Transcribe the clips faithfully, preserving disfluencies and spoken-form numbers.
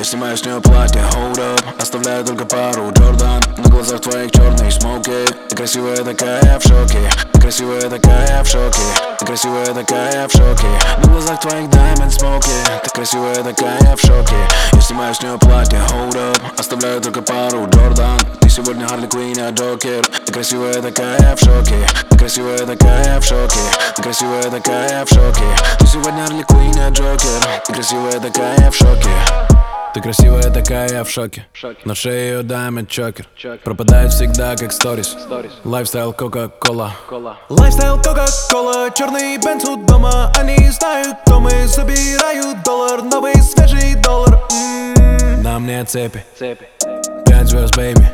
Я снимаю с нее платье, hold up. Оставляю только пару Джордан. На глазах твоих черные смоки. Ты красивая такая, я в шоке. Ты красивая такая, я в шоке. Ты красивая такая, я в шоке. На глазах твоих diamond смоки. Ты красивая такая, я в шоке. Я снимаю с нее платье, hold up. Оставляю только пару Джордан. Ты сегодня Харли Квинн, я Джокер. Ты красивая такая, я в шоке. Ты красивая такая, я в шоке. Ты красивая такая, я в шоке. Ты сегодня Харли Квинн, я Джокер. Ты красивая такая, я в шоке. Ты красивая такая, я в шоке. На шее ее diamond чокер. Пропадает всегда как сторис. Лайфстайл Кока-Кола. Лайфстайл Кока-Кола. Черный бенц у дома. Они знают, кто мы. Забирают доллар. Новый свежий доллар. М-м-м. На мне цепи. Пять звезд, бэйби.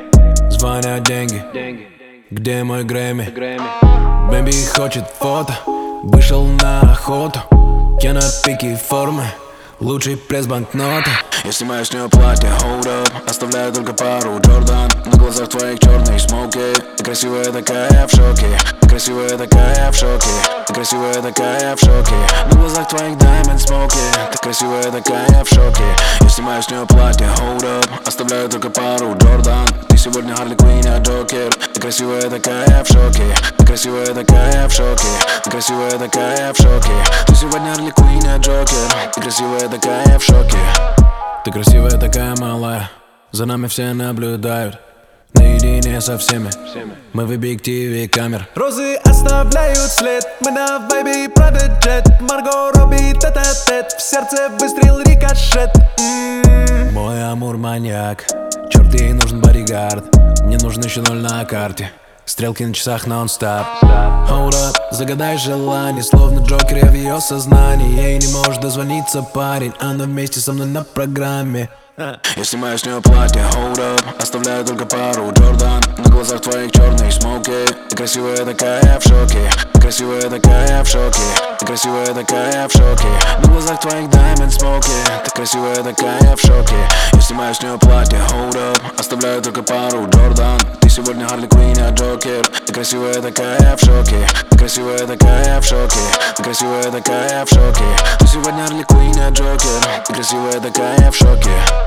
Звонят деньги. Где мой Грэмми? Бэйби хочет фото. Вышел на охоту. Я на пике формы. Лучший пресс банкноты. Я снимаю с нее платье, hold up. Оставляю только пару Джордан. На глазах твоих черные смоки. Ты красивая такая, я в шоке. Ты красивая такая, я в шоке. Ты красивая такая, я в шоке. На глазах твоих diamond смоки. Ты красивая такая, я в шоке. Я снимаю с нее платье, hold up. Оставляю только пару Джордан. Ты сегодня Харли Квинн, я Джокер. Ты красивая такая, я в шоке. Ты красивая такая, я в шоке. Ты красивая такая, я в шоке. Ты сегодня Харли Квинн, я Джокер. Ты красивая такая, я в шоке. Ты красивая такая, малая. За нами все наблюдают. Наедине со всеми. Мы в объективе камер. Розы оставляют след. Мы на вайбе Prada Jet. Марго Робби тет-а-тет. В сердце выстрел рикошет. М-м-м. Мой амур маньяк. Черт, ей нужен бодигард. Мне нужен еще ноль на карте. Стрелки на часах нон-стоп. Hold up, загадай желание. Словно Джокер, я в ее сознании. Ей не может дозвониться парень. Она вместе со мной на программе. Я снимаю с нее платье, hold up. Оставляю только пару Джордан. На глазах твоих черные смоки. Ты красивая такая, я в шоке. Ты красивая такая, я в шоке. Ты красивая такая, я в шоке. На глазах твоих diamond смоки. Ты красивая такая, я в шоке. Я снимаю с нее платье, hold up. Оставляю только пару Джордан. Ты сегодня Харли Квинн, я Джокер. Ты красивая такая, я в шоке. Ты красивая такая, я в шоке. Ты красивая такая, я в шоке. Ты сегодня Харли Квинн, я Джокер. Ты красивая такая, я в шоке.